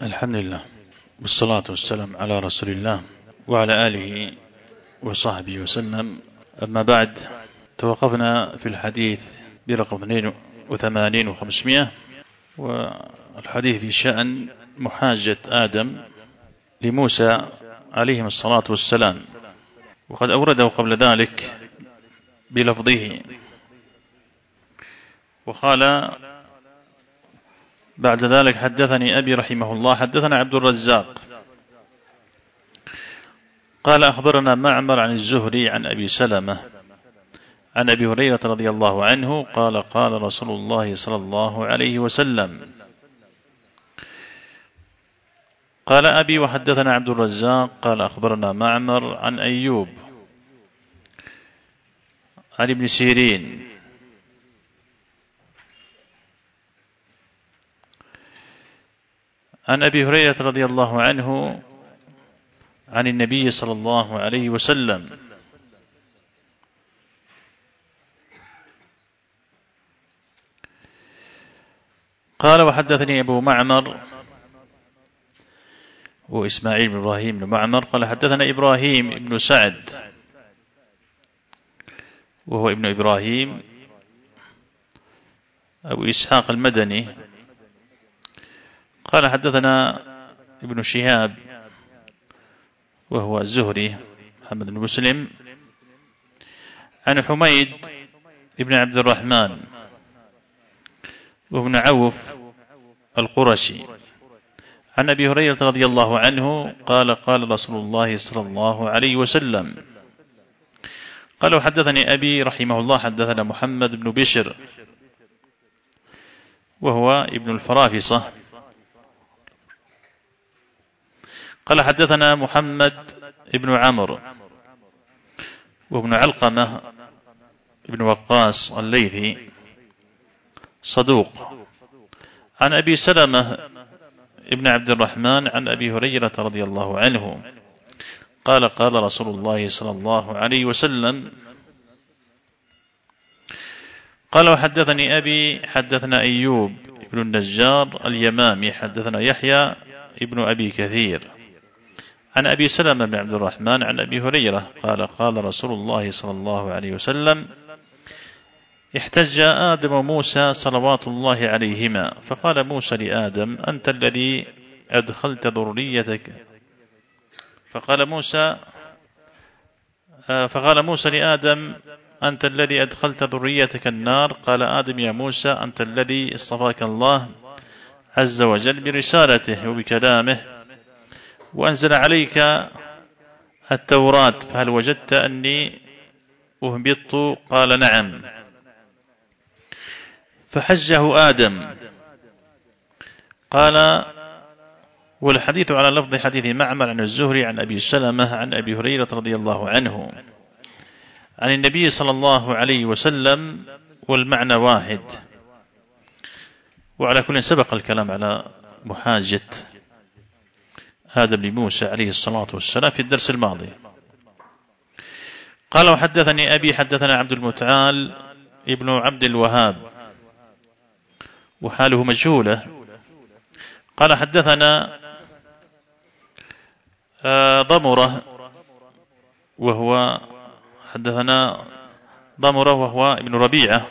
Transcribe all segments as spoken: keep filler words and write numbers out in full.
الحمد لله والصلاة والسلام على رسول الله وعلى آله وصحبه وسلم. أما بعد، توقفنا في الحديث برقم اثنين وثمانين وخمسمائة، والحديث في شأن محاجة آدم لموسى عليهم الصلاة والسلام، وقد أورده قبل ذلك بلفظه، وقال بعد ذلك: حدثني أبي رحمه الله حدثنا عبد الرزاق قال أخبرنا معمر عن الزهري عن أبي سلمة عن أبي هريرة رضي الله عنه قال قال رسول الله صلى الله عليه وسلم. قال أبي وحدثنا عبد الرزاق قال أخبرنا معمر عن أيوب عن ابن سيرين عن أبي هريرة رضي الله عنه عن النبي صلى الله عليه وسلم قال: وحدثني أبو معمر وإسماعيل بن إبراهيم بن معمر قال حدثنا إبراهيم بن سعد وهو ابن إبراهيم أبو إسحاق المدني قال حدثنا ابن شهاب وهو الزهري محمد بن مسلم عن حميد ابن عبد الرحمن وابن عوف القرشي عن أبي هريرة رضي الله عنه قال قال رسول الله صلى الله عليه وسلم. قال: وحدثني أبي رحمه الله حدثنا محمد بن بشر وهو ابن الفرافصة قال حدثنا محمد ابن عمرو وابن علقمة ابن وقاص الليثي صدوق عن أبي سلمة ابن عبد الرحمن عن أبي هريرة رضي الله عنه قال قال رسول الله صلى الله عليه وسلم. قال: وحدثني أبي حدثنا أيوب ابن النجار اليمامي حدثنا يحيى ابن أبي كثير عن أبي سلمة بن عبد الرحمن عن أبي هريرة قال قال رسول الله صلى الله عليه وسلم: احتج آدم وموسى صلوات الله عليهما فقال موسى لآدم: أنت الذي أدخلت ذريتك فقال موسى فقال موسى لآدم: أنت الذي أدخلت ذريتك النار. قال آدم: يا موسى، أنت الذي اصطفاك الله عز وجل برسالته وبكلامه وأنزل عليك التوراة، فهل وجدت أني أهبط؟ قال: نعم. فحجه آدم. قال: والحديث على لفظ حديث معمر عن الزهري عن أبي سلمة عن أبي هريرة رضي الله عنه عن النبي صلى الله عليه وسلم، والمعنى واحد. وعلى كل سبق الكلام على محاجة آدم لموسى عليه الصلاة والسلام في الدرس الماضي. قال: وحدثني أبي حدثنا عبد المتعال ابن عبد الوهاب وحاله مجهولة قال حدثنا ضمرة وهو حدثنا ضمرة وهو ابن ربيعة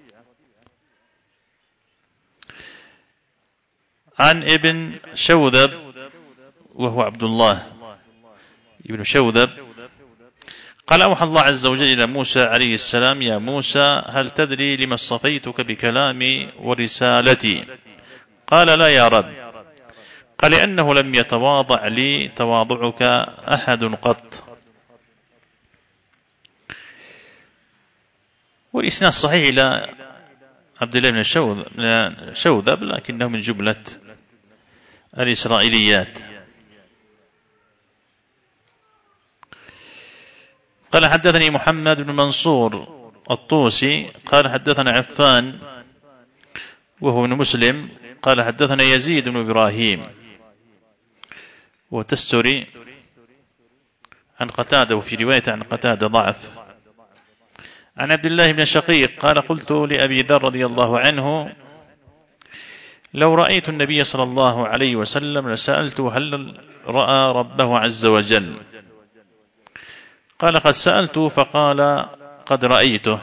عن ابن شوذب وهو عبد الله ابن شوذب قال: أوحى الله عز وجل إلى موسى عليه السلام: يا موسى، هل تدري لما اصطفيتك بكلامي ورسالتي؟ قال: لا يا رب. قال: لأنه لم يتواضع لي تواضعك أحد قط. والإسناد صحيح إلى عبد الله بن شوذب، لكنه من جملة الإسرائيليات. قال: حدثني محمد بن منصور الطوسي قال حدثنا عفان وهو ابن مسلم قال حدثنا يزيد بن إبراهيم وتستري عن قتادة، وفي رواية عن قتادة ضعف. عن عبد الله بن شقيق قال: قلت لأبي ذر رضي الله عنه: لو رأيت النبي صلى الله عليه وسلم لسألته هل رأى ربه عز وجل؟ قال قد سألته فقال قد رأيته.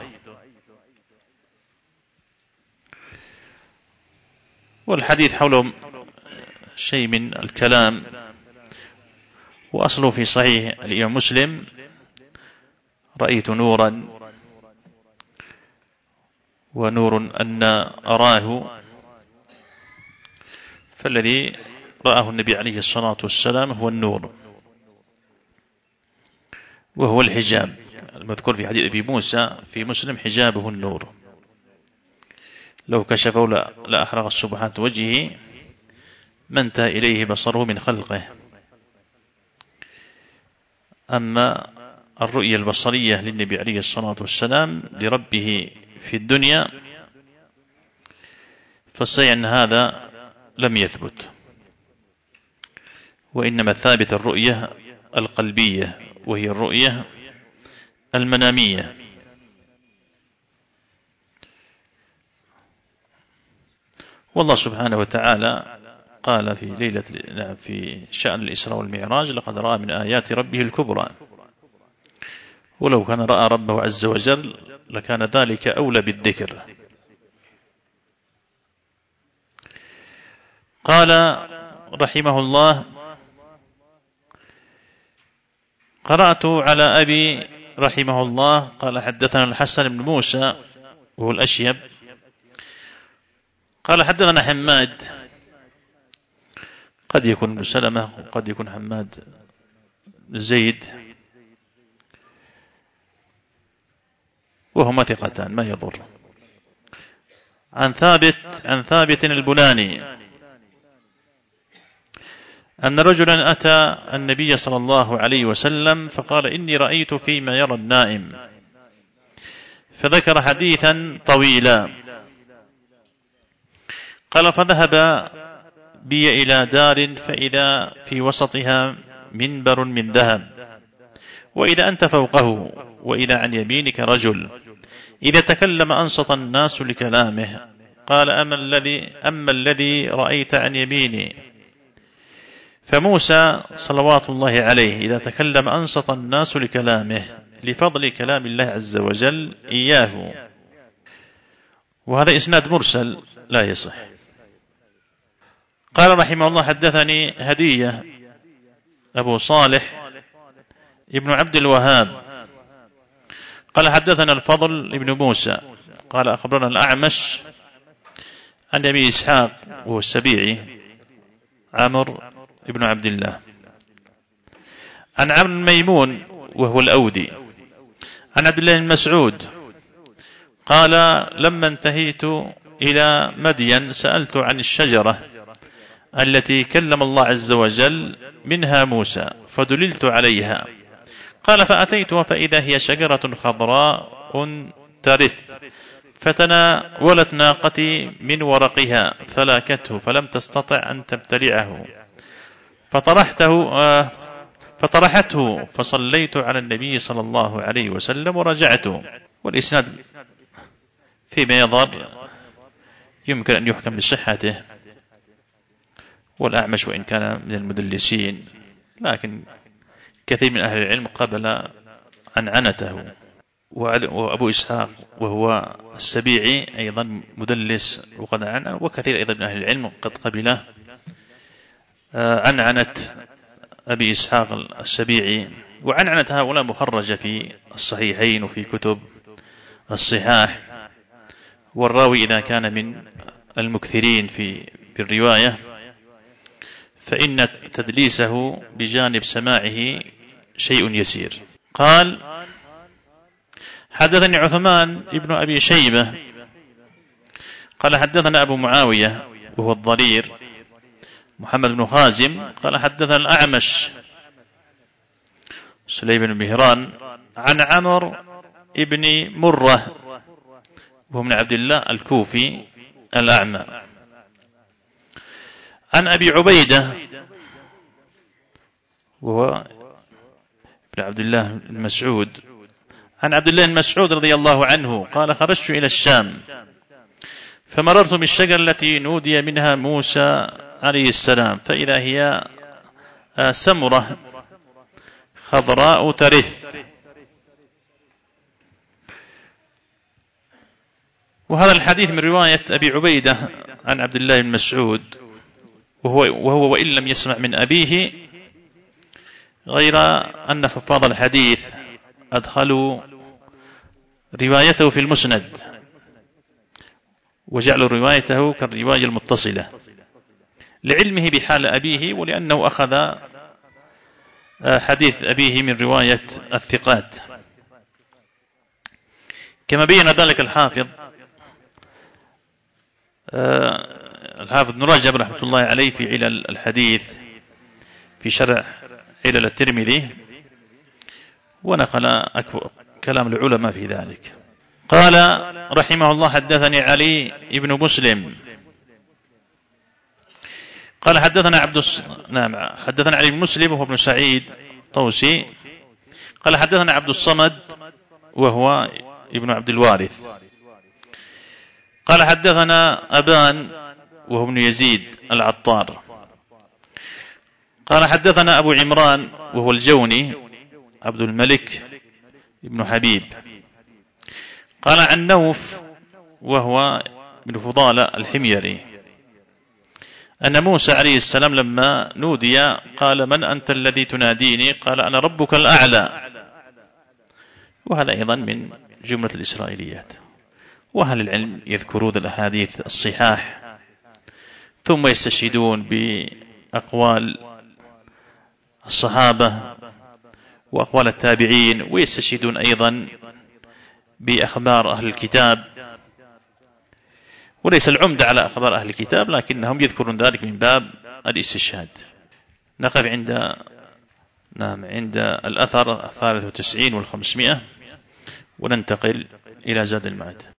والحديث حوله شيء من الكلام، وأصله في صحيح الإمام مسلم: رأيت نورا، ونور أن أراه، فالذي رآه النبي عليه الصلاة والسلام هو النور، وهو الحجاب المذكور في حديث أبي موسى في مسلم: حجابه النور، لو كشفه لأحرق السبحات وجهه ما انتهى إليه بصره من خلقه. أما الرؤية البصرية للنبي عليه الصلاة والسلام لربه في الدنيا فالصحيح أن هذا لم يثبت، وإنما ثابت الرؤية القلبية، وهي الرؤية المنامية. والله سبحانه وتعالى قال في ليلة في شأن الإسراء والمعراج: لقد رأى من آيات ربه الكبرى. ولو كان رأى ربه عز وجل لكان ذلك أولى بالذكر. قال رحمه الله: قرأت على أبي رحمه الله قال حدثنا الحسن بن موسى وهو الأشيب قال حدثنا حماد، قد يكون ابن سلمة وقد يكون حماد زيد، وهما ثقتان ما يضر. عن ثابت عن ثابت البناني أن رجلا أتى النبي صلى الله عليه وسلم فقال: إني رأيت فيما يرى النائم، فذكر حديثا طويلا. قال: فذهب بي إلى دار فإذا في وسطها منبر من ذهب، وإذا أنت فوقه، وإذا عن يمينك رجل، إذا تكلم أنصت الناس لكلامه. قال: أما الذي, أما الذي رأيت عن يميني فموسى صلوات الله عليه إذا تكلم أنصت الناس لكلامه، لفضل كلام الله عز وجل إياه. وهذا إسناد مرسل لا يصح. قال رحمه الله: حدثني هدية أبو صالح ابن عبد الوهاب قال حدثنا الفضل ابن موسى قال أخبرنا الأعمش عن أبي إسحاق وهو السبيعي عمرو ابن عبد الله عن عمرو الميمون وهو الأودي عن عبد الله بن مسعود قال: لما انتهيت إلى مدين سألت عن الشجرة التي كلم الله عز وجل منها موسى فدللت عليها. قال: فأتيتها فإذا هي شجرة خضراء ترف، فتناولت ناقتي من ورقها فلاكته فلم تستطع أن تبتلعه، فطرحته فطرحته فصليت على النبي صلى الله عليه وسلم ورجعته. والإسناد فيما يظهر يمكن أن يحكم بصحته، والأعمش وإن كان من المدلسين لكن كثير من أهل العلم قبل عنعنته، وأبو إسحاق وهو السبيعي أيضا مدلس وقد عنعن، وكثير أيضا من أهل العلم قد قبل عنعنة أبي إسحاق السبيعي. وعنعنة هؤلاء مخرجة في الصحيحين وفي كتب الصحاح. والراوي إذا كان من المكثرين في الرواية فإن تدليسه بجانب سماعه شيء يسير. قال: حدثني عثمان ابن أبي شيبة قال حدثنا أبو معاوية وهو الضرير محمد بن خازم قال حدثنا الأعمش سليم بن مهران عن عمرو ابن مرة وهو من عبد الله الكوفي الأعمى عن أبي عبيدة وهو ابن عبد الله المسعود عن عبد الله المسعود رضي الله عنه قال: خرجت إلى الشام فمررت بالشجرة التي نودي منها موسى عليه السلام فإذا هي سمرة خضراء ترث. وهذا الحديث من رواية أبي عبيدة عن عبد الله بن مسعود، وهو, وهو وإن لم يسمع من أبيه، غير أن حفاظ الحديث أدخلوا روايته في المسند وجعلوا روايته كالرواية المتصلة لعلمه بحال أبيه، ولأنه أخذ حديث أبيه من رواية الثقات، كما بين ذلك الحافظ الحافظ ابن رجب رحمة الله عليه في علل الحديث في شرح علل الترمذي، ونقل كلام العلماء في ذلك. قال رحمه الله: حدثني علي بن مسلم قال حدثنا عبد الص... نعم حدثنا علي بن مسلم وهو ابن سعيد طوسي قال حدثنا عبد الصمد وهو ابن عبد الوارث قال حدثنا أبان وهو ابن يزيد العطار قال حدثنا أبو عمران وهو الجوني عبد الملك ابن حبيب قال عن نوف وهو ابن فضالة الحميري أن موسى عليه السلام لما نودي قال: من أنت الذي تناديني؟ قال: أنا ربك الأعلى. وهذا أيضا من جملة الإسرائيليات. وأهل العلم يذكرون الأحاديث الصحاح ثم يستشهدون بأقوال الصحابة وأقوال التابعين، ويستشهدون أيضا بأخبار أهل الكتاب، وليس العمدة على أخبار أهل الكتاب، لكنهم يذكرون ذلك من باب الاستشهاد. نقف عند نعم عند الأثر الثالث وتسعين والخمسمائة وننتقل إلى زاد المعاد.